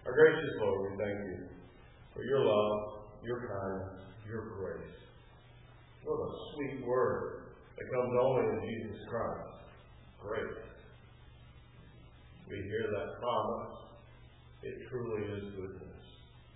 Our gracious Lord, we thank you for your love, your kindness, your grace. What a sweet word that comes only in Jesus Christ. Grace. We hear that promise. It truly is goodness.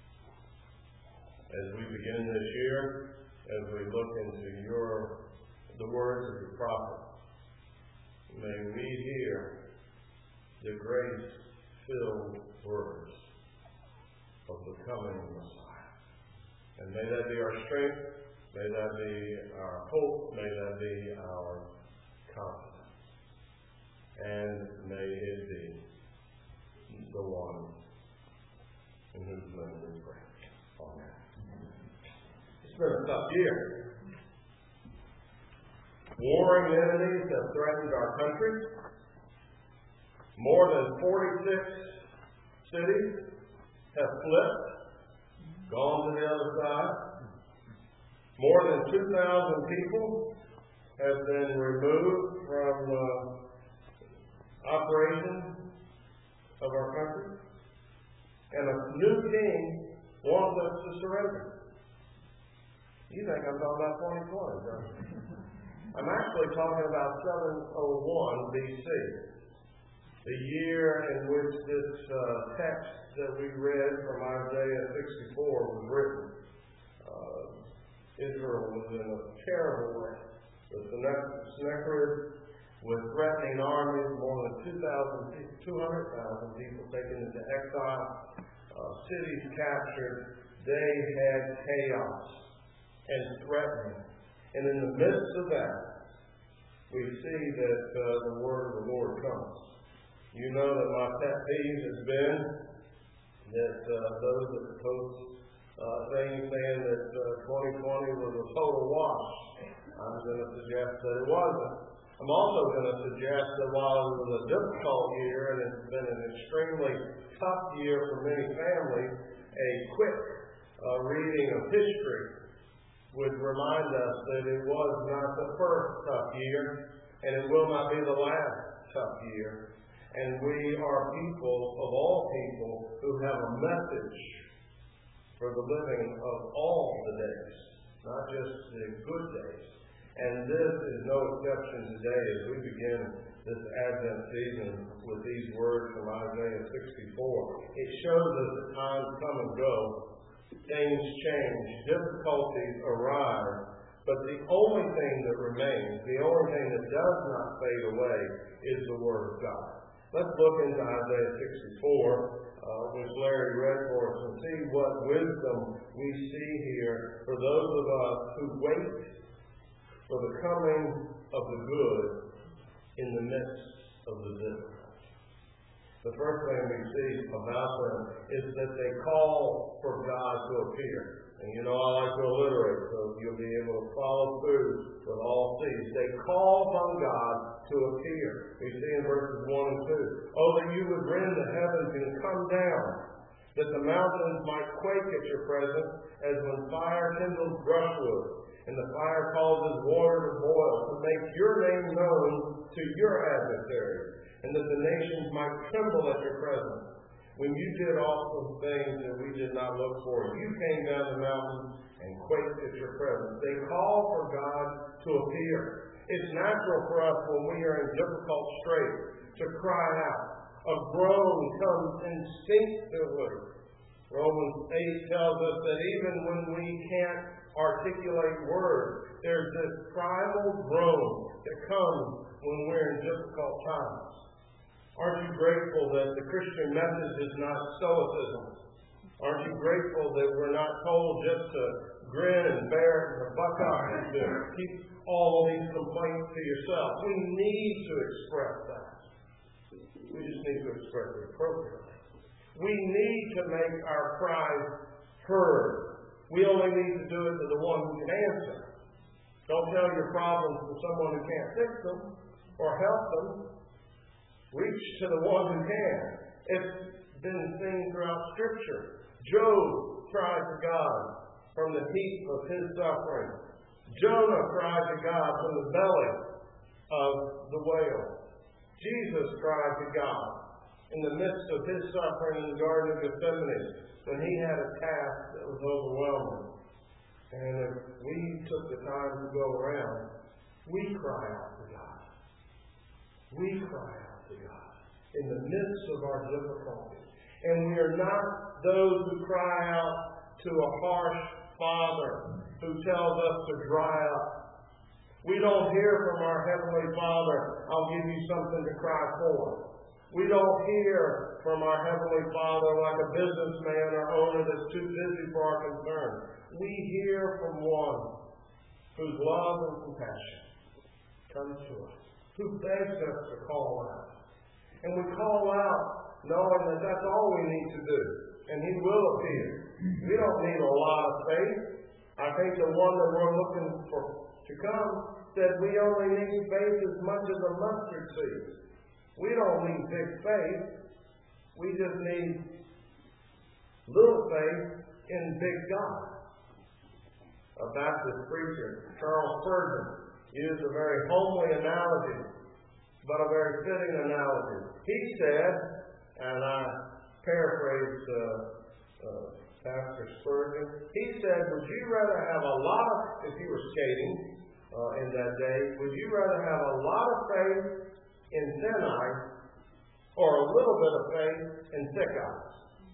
As we begin this year, as we look into the words of your prophet, may we hear the grace-filled words of the coming Messiah. And may that be our strength, may that be our hope, may that be our confidence. And may it be the one in whose name we pray. Amen. It's been a tough year. Warring enemies have threatened our country. More than 46 cities have flipped, gone to the other side. More than 2,000 people have been removed from operation of our country. And a new king wants us to surrender. You think I'm talking about 2020, don't you? I'm actually talking about 701 B.C., the year in which this text that we read from Isaiah 64 was written. Israel was in a terrible way. The Sennacherib, with threatening armies, more than 200,000 people taken into exile, cities captured. They had chaos and threatening. And in the midst of that, we see that the word of the Lord comes. You know that my pet peeve has been that those that post things saying that 2020 was a total wash. I'm going to suggest that it wasn't. I'm also going to suggest that while it was a difficult year and it's been an extremely tough year for many families, a quick reading of history would remind us that it was not the first tough year, and it will not be the last tough year. And we are people, of all people, who have a message for the living of all the days, not just the good days. And this is no exception today as we begin this Advent season with these words from Isaiah 64. It shows us that times come and go. Things change. Difficulties arise. But the only thing that remains, the only thing that does not fade away, is the Word of God. Let's look into Isaiah 64, which Larry read for us, and see what wisdom we see here for those of us who wait for the coming of the good in the midst of the difficult. The first thing we see about them is that they call for God to appear. And you know I like to alliterate, so you'll be able to follow through with all these. They call upon God to appear. We see in verses 1 and 2. Oh, that you would rend the heavens and come down, that the mountains might quake at your presence, as when fire kindles brushwood, and the fire causes water to boil, to make your name known to your adversaries, and that the nations might tremble at your presence. When you did awesome things that we did not look for, you came down the mountain and quaked at your presence. They call for God to appear. It's natural for us when we are in difficult straits to cry out. A groan comes instinctively. Romans 8 tells us that even when we can't articulate words, there's this primal groan that comes when we're in difficult times. Aren't you grateful that the Christian message is not stoicism? Aren't you grateful that we're not told just to grin and bear it and to buck up and to keep all of these complaints to yourself? We need to express that. We just need to express it appropriately. We need to make our cries heard. We only need to do it to the one who can answer. Don't tell your problems to someone who can't fix them or help them. Reach to the one who can. It's been seen throughout Scripture. Job cried to God from the heat of his suffering. Jonah cried to God from the belly of the whale. Jesus cried to God in the midst of his suffering in the Garden of Gethsemane, when he had a task that was overwhelming. And if we took the time to go around, we cry out to God. We cry out to God in the midst of our difficulties. And we are not those who cry out to a harsh Father who tells us to dry up. We don't hear from our Heavenly Father, I'll give you something to cry for. We don't hear from our Heavenly Father like a businessman or owner that's too busy for our concern. We hear from one whose love and compassion comes to us, who begs us to call out. And we call out knowing that that's all we need to do, and He will appear. We don't need a lot of faith. I think the one that we're looking for to come said we only need faith as much as a mustard seed. We don't need big faith. We just need little faith in big God. A Baptist preacher, Charles Spurgeon, used a very homely analogy, but a very fitting analogy. He said, and I paraphrase Pastor Spurgeon, he said, would you rather have a lot of, if you were skating in that day, would you rather have a lot of faith in thin ice or a little bit of faith in thick ice?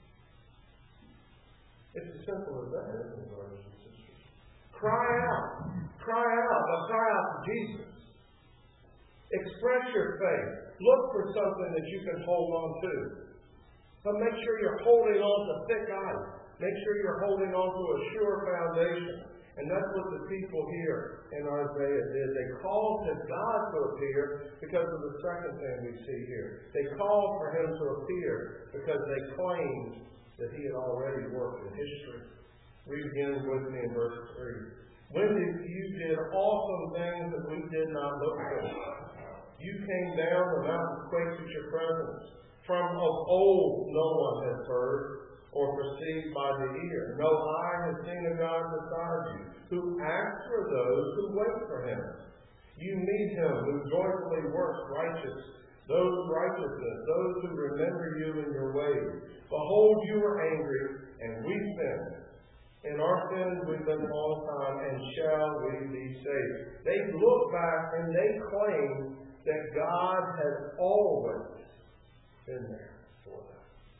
It's as simple as that, isn't it, brothers and sisters? Cry out. Cry out. But cry out to Jesus. Express your faith. Look for something that you can hold on to. But make sure you're holding on to thick ice. Make sure you're holding on to a sure foundation. And that's what the people here in Isaiah did. They called to God to appear because of the second thing we see here. They called for Him to appear because they claimed that He had already worked in history. Read again with me in verse 3. When you did awesome things that we did not look for. You came down, the mountains quaked at your presence. From of old no one has heard or perceived by the ear. No eye has seen a God beside you, who acts for those who wait for Him. You meet Him who joyfully works righteousness, those who remember you in your ways. Behold, you were angry, and we sinned. In our sins we've been long time, and shall we be saved? They look back and they claim that God has always been there for them.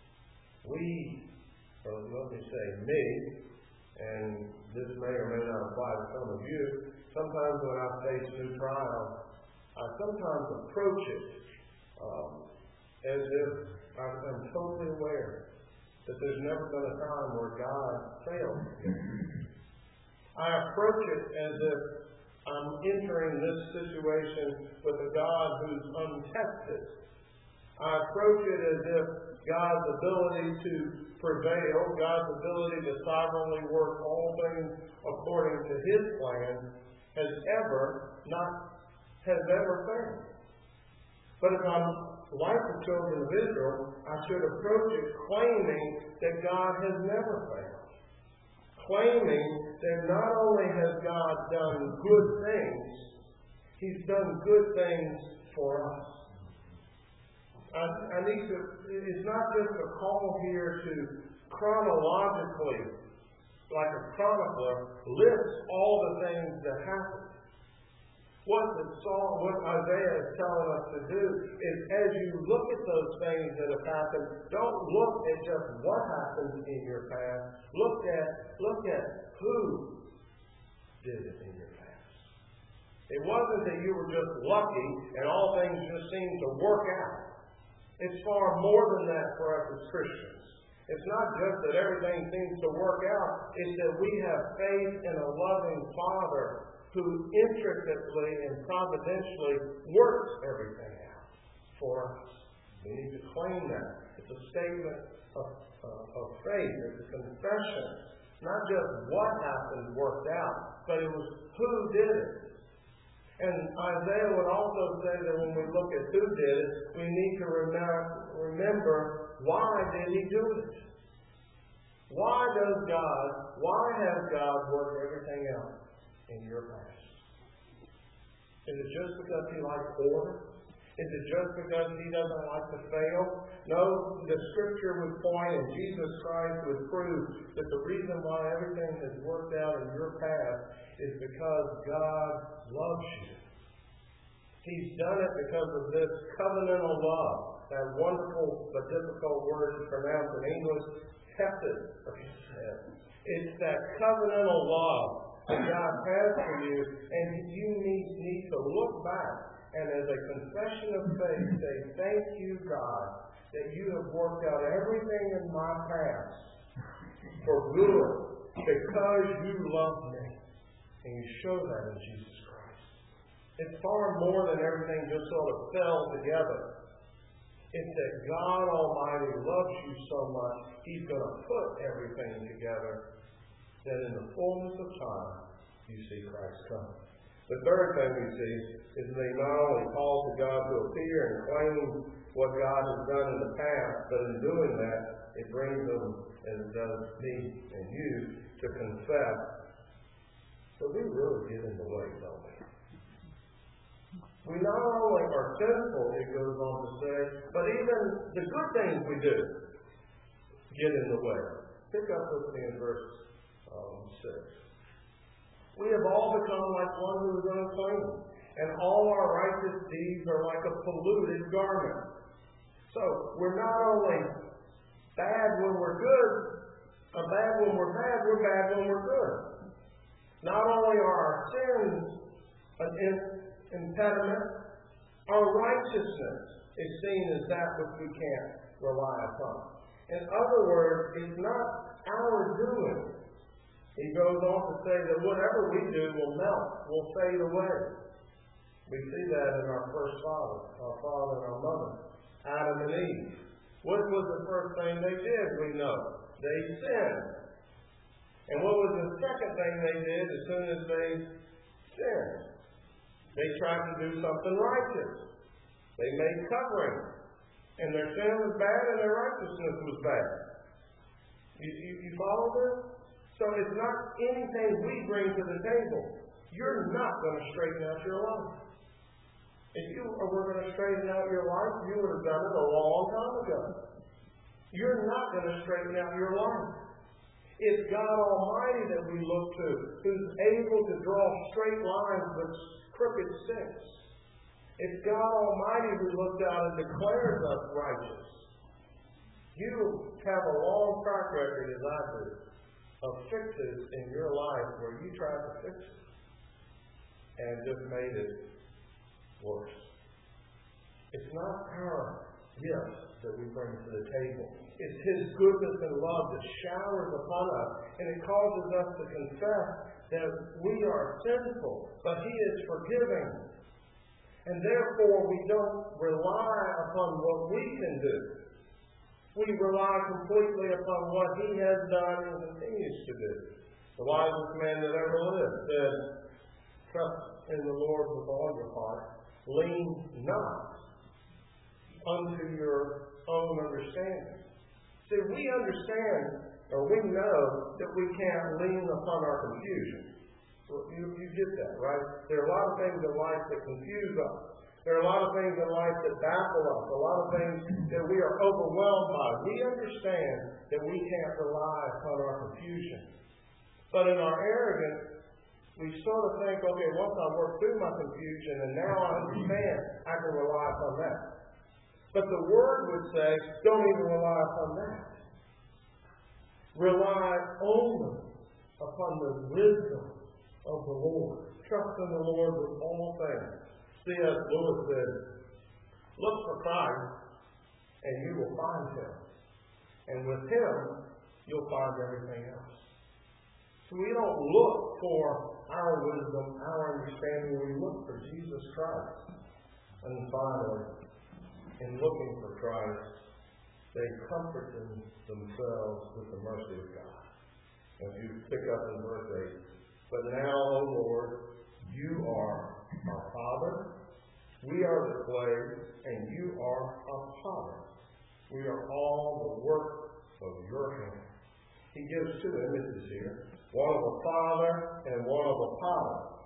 Let me say me, and this may or may not apply to some of you, sometimes when I face new trials, I sometimes approach it as if I'm totally aware that there's never been a time where God failed me. I approach it as if I'm entering this situation with a God who's untested. I approach it as if God's ability to prevail, God's ability to sovereignly work all things according to His plan has ever failed. But if I'm like the children of Israel, I should approach it claiming that God has never failed. Claiming that not only has God done good things, He's done good things for us. It's not just a call here to chronologically, like a chronicler, list all the things that happened. What Isaiah is telling us to do is, as you look at those things that have happened, don't look at just what happened in your past. Look at who did it in your past. It wasn't that you were just lucky and all things just seemed to work out. It's far more than that for us as Christians. It's not just that everything seems to work out. It's that we have faith in a loving Father who intricately and providentially works everything out for us. We need to claim that. It's a statement of faith. It's a confession. Not just what happened worked out, but it was who did it. And Isaiah would also say that when we look at who did it, we need to remember why did He do it? Why has God worked everything out in your past? Is it just because He likes order? Is it just because He doesn't like to fail? No, the Scripture would point and Jesus Christ would prove that the reason why everything has worked out in your path is because God loves you. He's done it because of this covenantal love. That wonderful but difficult word to pronounce in English, hesed. It's that covenantal love that God has for you, and you need to look back and as a confession of faith say, thank you, God, that you have worked out everything in my past for good because you love me. And you show that in Jesus Christ. It's far more than everything just sort of fell together. It's that God Almighty loves you so much, He's going to put everything together that in the fullness of time, you see Christ come. The third thing we see is they not only call to God to appear and claim what God has done in the past, but in doing that, it brings them, as it does me and you, to confess. So we really get in the way, don't we? We not only are sinful, it goes on to say, but even the good things we do get in the way. Pick up with me in verse 6. We have all become like one who is unclean, and all our righteous deeds are like a polluted garment. So, we're not only bad when we're good, bad when we're bad, we're bad when we're good. Not only are our sins an impediment, our righteousness is seen as that which we can't rely upon. In other words, it's not our doing. He goes on to say that whatever we do will melt, will fade away. We see that in our first father and our mother, Adam and Eve. What was the first thing they did? We know. They sinned. And what was the second thing they did as soon as they sinned? They tried to do something righteous. They made covering. And their sin was bad and their righteousness was bad. You follow this? So it's not anything we bring to the table. You're not going to straighten out your life. If you were going to straighten out your life, you would have done it a long time ago. You're not going to straighten out your life. It's God Almighty that we look to, who's able to draw straight lines with crooked sticks. It's God Almighty who looks out and declares us righteous. You have a long track record, as I do, of fixes in your life where you tried to fix it and just made it worse. It's not our gifts that we bring to the table. It's His goodness and love that showers upon us, and it causes us to confess that we are sinful, but He is forgiving. And therefore we don't rely upon what we can do. We rely completely upon what He has done and continues to do. The wisest man that ever lived said, trust in the Lord with all your heart. Lean not unto your own understanding. See, we understand, or we know, that we can't lean upon our confusion. So you get that, right? There are a lot of things in life that confuse us. There are a lot of things in life that baffle us, a lot of things that we are overwhelmed by. We understand that we can't rely upon our confusion. But in our arrogance, we sort of think, okay, once I work through my confusion and now I understand, I can rely upon that. But the Word would say, don't even rely upon that. Rely only upon the wisdom of the Lord. Trust in the Lord with all things. C.S. Lewis said, look for Christ and you will find Him. And with Him, you'll find everything else. So we don't look for our wisdom, our understanding. We look for Jesus Christ. And finally, in looking for Christ, they comfort themselves with the mercy of God. As you pick up in verse 8, but now, O Lord, you are our Father, we are the clay, and you are our potter. We are all the work of your hand. He gives two images here, one of a father and one of a potter.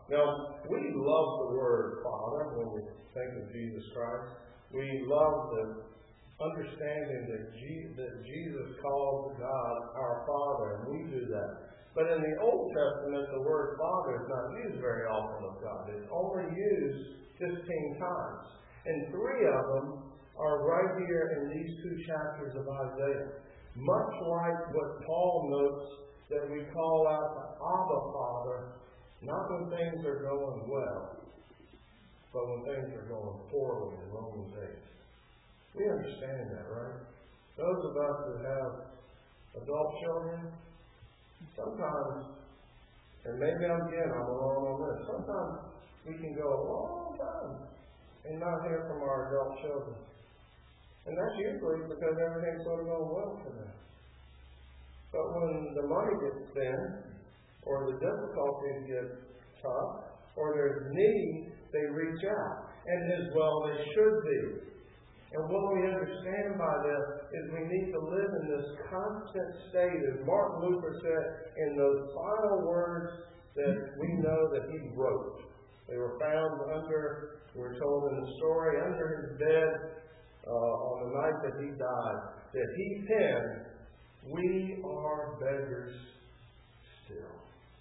Now, we love the word Father when we think of Jesus Christ. We love the understanding that Jesus calls God our Father, and we do that. But in the Old Testament, the word Father is not used very often of God. It's only used 15 times. And 3 of them are right here in these 2 chapters of Isaiah. Much like what Paul notes that we call out the Abba Father, not when things are going well, but when things are going poorly in Romans 8. We understand that, right? Those of us who have adult children, sometimes, and maybe I'm alone on this, sometimes we can go a long time and not hear from our adult children. And that's usually because everything's going to go well for them. But when the money gets thin, or the difficulties get tough, or there's need, they reach out. And as well they should be. And what we understand by this is we need to live in this constant state, as Martin Luther said, in those final words that we know that he wrote. They were found under, we're told in the story, under his bed on the night that he died, that he penned, "We are beggars still."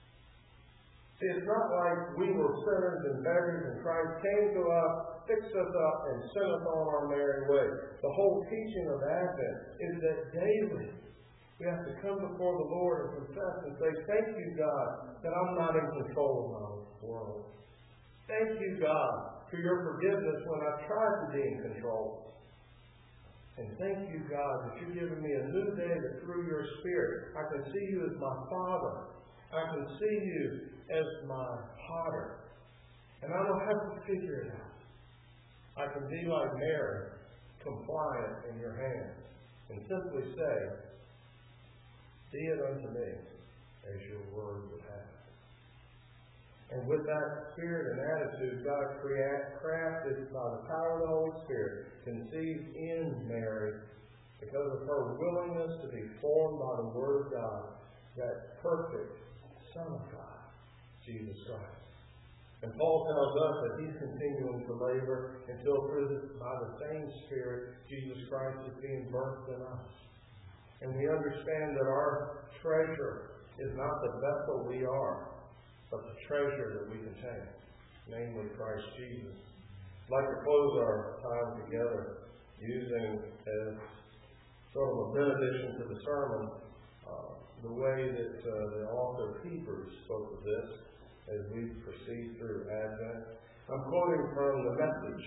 See, it's not like we were sinners and beggars and Christ came to us, fixed us up, and sent us on our merry way. The whole teaching of Advent is that daily we have to come before the Lord and confess and say, "Thank you, God, that I'm not in control of my world. Thank you, God, for your forgiveness when I tried to be in control. And thank you, God, that you've given me a new day that through your Spirit I can see you as my Father. I can see you as my potter. And I don't have to figure it out. I can be like Mary, compliant in your hands, and simply say, be it unto me as your word would have it." And with that spirit and attitude, God crafted by the power of the Holy Spirit, conceived in Mary, because of her willingness to be formed by the Word of God, that perfect Son of God, Jesus Christ. And Paul tells us that he's continuing to labor until by the same Spirit, Jesus Christ is being birthed in us. And we understand that our treasure is not the vessel we are, but the treasure that we contain, namely Christ Jesus. I'd like to close our time together using as sort of a benediction to the sermon the way that the author of Hebrews spoke of this as we proceed through Advent. I'm quoting from the Message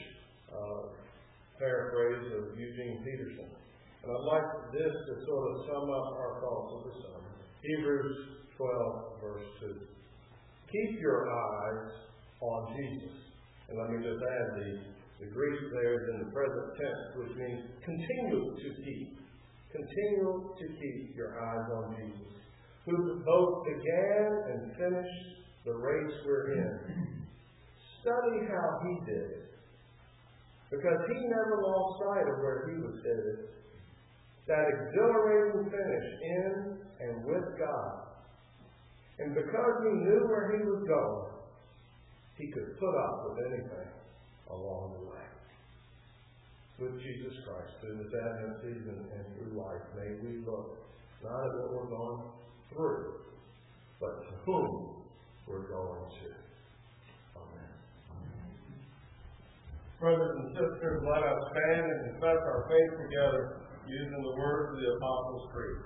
paraphrase of Eugene Peterson. And I'd like this to sort of sum up our thoughts of the sermon. Hebrews 12, verse 2. Keep your eyes on Jesus. And let me just add the Greek there is in the present tense, which means continue to keep. Continue to keep your eyes on Jesus, who both began and finished the race we're in. Study how he did it, because he never lost sight of where he was headed. That exhilarating finish in and with God. And because he knew where he was going, he could put up with anything along the way. With Jesus Christ, through this Advent season and through life, may we look not at what we're going through, but to whom we're going to. Amen. Brothers and sisters, let us stand and confess our faith together using the words of the Apostles' Creed.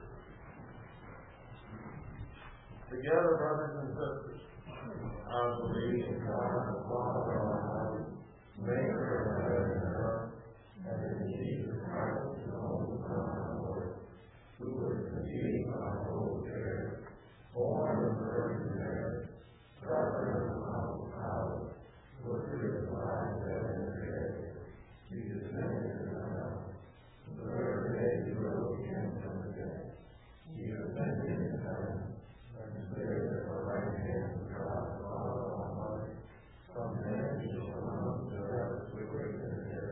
Together, brothers and sisters, I believe in God the Father Almighty, maker of heaven and earth, and in Jesus Christ, his only Son, our Lord, who was conceived by the Holy Spirit, born of the Virgin Mary, suffered under Pontius Pilate, was crucified, dead, and buried. He descended into hell. The third day he rose again from the dead. He ascended into heaven, and is there at the right hand of God the Father Almighty. From there he shall come to judge the quick and the dead.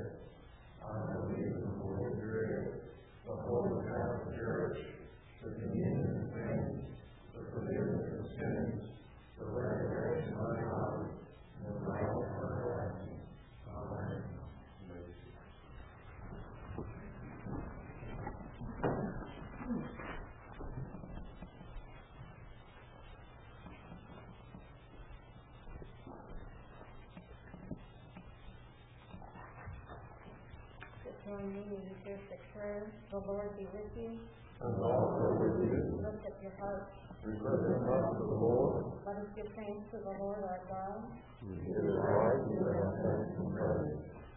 join me in the basic prayer. The Lord be with you. And also with you. Lift up your hearts. We lift them up to the Lord. Let us give thanks to the Lord our God. It is right to give thanks and praise.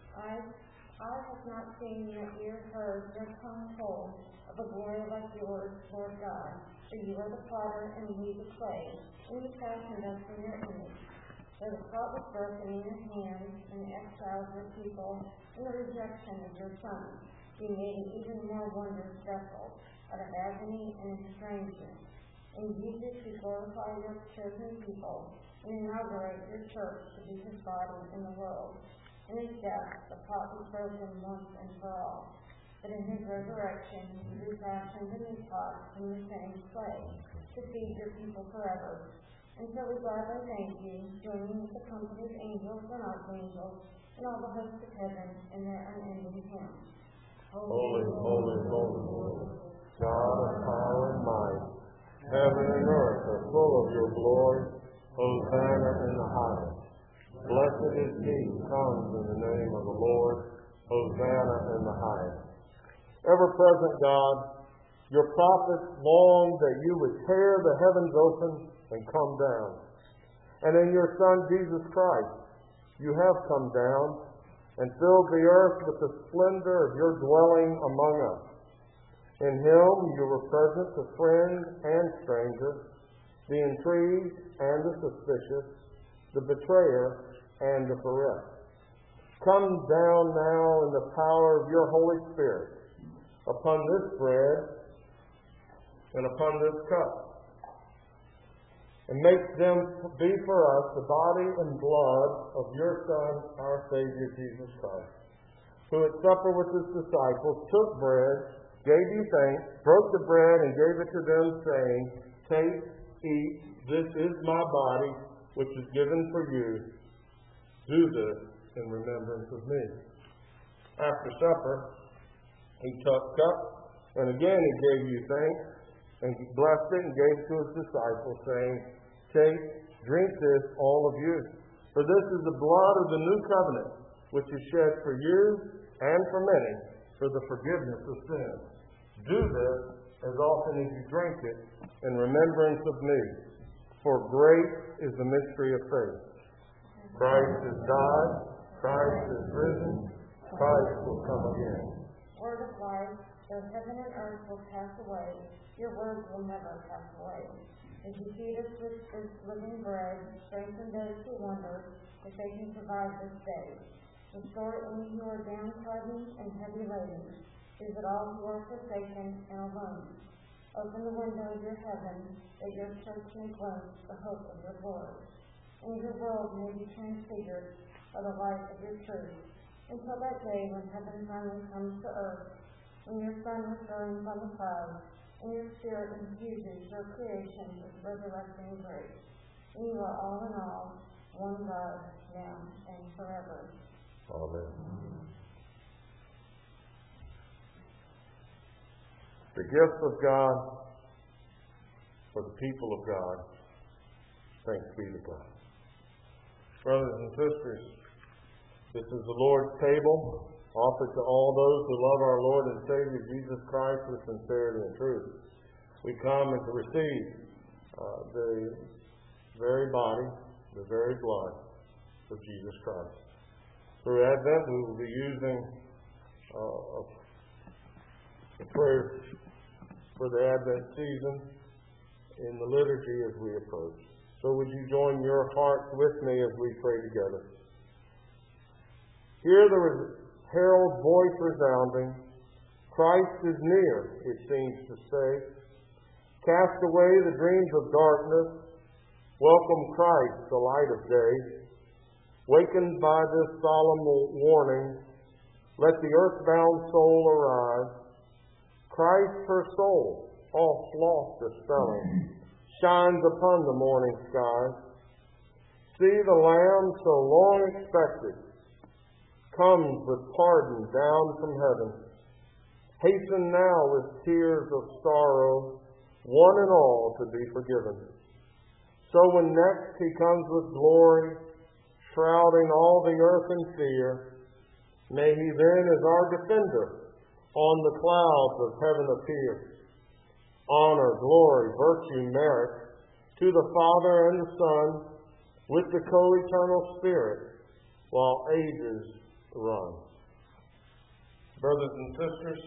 I have not seen yet ear heard nor tongue told of a glory like yours, Lord God. For you are the potter and we the clay, and you fashioned us in your image. Though the pot was broken in your hands, and the exile of your people, and the rejection of your Son, you made an even more wondrous vessel out of agony and estrangement. In Jesus you glorify your chosen people, and inaugurate your church to be his body in the world. In his death, the pot was broken once and for all. But in his resurrection, you refashioned a new pot from the same clay to feed your people forever. And so we gladly thank you, joining with the company of angels and archangels and all the hosts of heaven in their unending hymn. Holy, holy, holy, Lord, God of power and might, heaven and earth are full of your glory. Hosanna in the highest. Blessed is he who comes in the name of the Lord. Hosanna in the highest. Ever-present God, your prophets longed that you would tear the heavens open and come down. And in your Son, Jesus Christ, you have come down and filled the earth with the splendor of your dwelling among us. In him you were present to friend and stranger, the intrigued and the suspicious, the betrayer and the bereft. Come down now in the power of your Holy Spirit upon this bread and upon this cup, and make them be for us the body and blood of your Son, our Savior, Jesus Christ, who at supper with his disciples took bread, gave you thanks, broke the bread, and gave it to them, saying, Take, eat, this is my body, which is given for you. Do this in remembrance of me. After supper, he took cup, and again he gave you thanks, and he blessed it and gave it to his disciples, saying, Take, drink this, all of you. For this is the blood of the new covenant, which is shed for you and for many, for the forgiveness of sins. Do this as often as you drink it in remembrance of me. For great is the mystery of faith. Christ is died, Christ is risen, Christ will come again. Word of life, though heaven and earth will pass away, your words will never pass away. As you feed us with this living bread, strengthen those who wonder if they can survive this day. Restore any who are downtrodden and heavy laden. Visit all who are forsaken and alone. Open the window of your heaven, that your church may glimpse the hope of your glory, and your world may be transfigured by the light of your truth, until that day when heaven finally comes to earth, when your Son returns on the clouds, and your Spirit infuses your creation with resurrecting grace. And you are all in all, one God, now and forever. Amen. The gift of God for the people of God. Thanks be to God. Brothers and sisters, this is the Lord's table, offered to all those who love our Lord and Savior Jesus Christ with sincerity and truth. We come and to receive the very body, the very blood of Jesus Christ. Through Advent, we will be using a prayer for the Advent season in the liturgy as we approach. So would you join your hearts with me as we pray together? Hear the herald voice resounding. Christ is near, it seems to say. Cast away the dreams of darkness. Welcome Christ, the light of day. Wakened by this solemn warning, let the earthbound soul arise. Christ her soul, all sloth dispelling, shines upon the morning skies. See the Lamb so long expected, comes with pardon down from heaven. Hasten now with tears of sorrow, one and all to be forgiven. So when next he comes with glory, shrouding all the earth in fear, May he then, as our defender, on the clouds of heaven appear. Honor, glory, virtue, merit to the Father and the Son with the co-eternal Spirit while ages run. Brothers and sisters,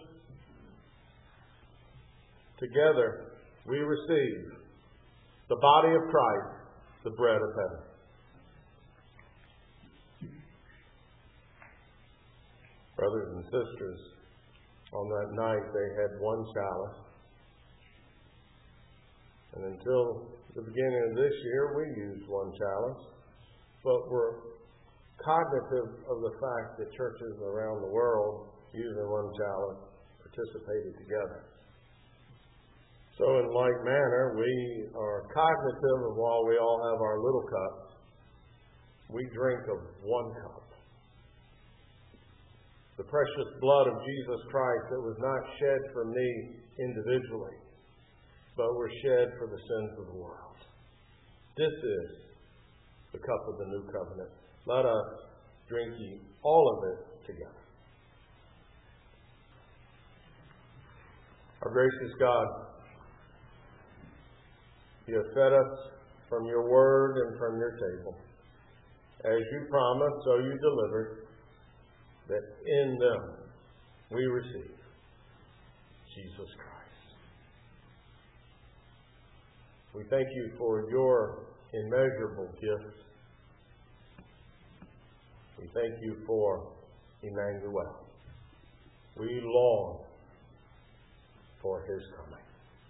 together we receive the body of Christ, the bread of heaven. Brothers and sisters, on that night they had one chalice. And until the beginning of this year, we used one chalice. But we're cognitive of the fact that churches around the world using one chalice participated together. So in like manner, we are cognitive of while we all have our little cups, we drink of one cup. The precious blood of Jesus Christ that was not shed for me individually, but were shed for the sins of the world. This is the cup of the new covenant. Let us drink ye all of it together. Our gracious God, you have fed us from your word and from your table. As you promised, so you delivered, that in them we receive Jesus Christ. We thank you for your immeasurable gift. We thank you for Emmanuel. We long for his coming.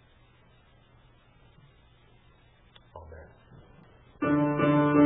Amen.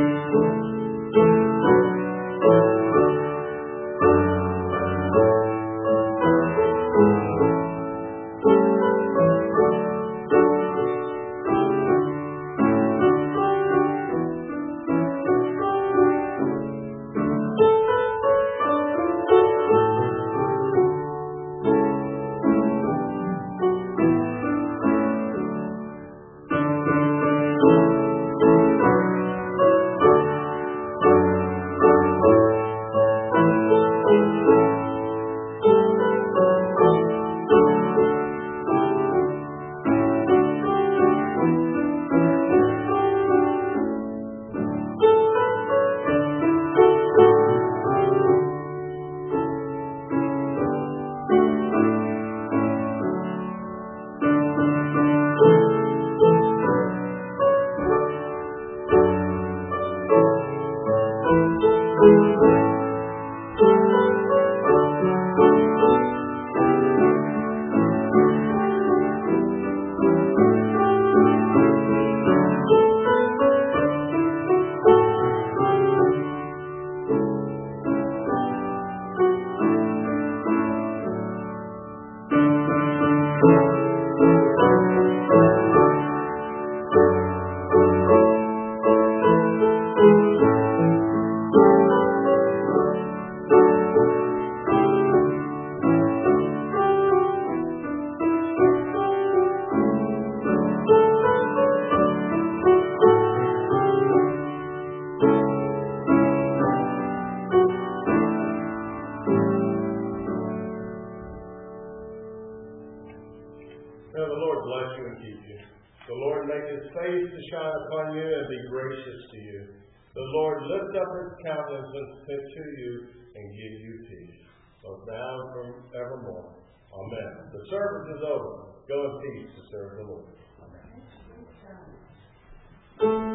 Now the Lord bless you and keep you. The Lord make his face to shine upon you and be gracious to you. The Lord lift up his countenance to you and give you peace, both now and forevermore. Amen. The service is over. Go in peace to serve the Lord. Amen.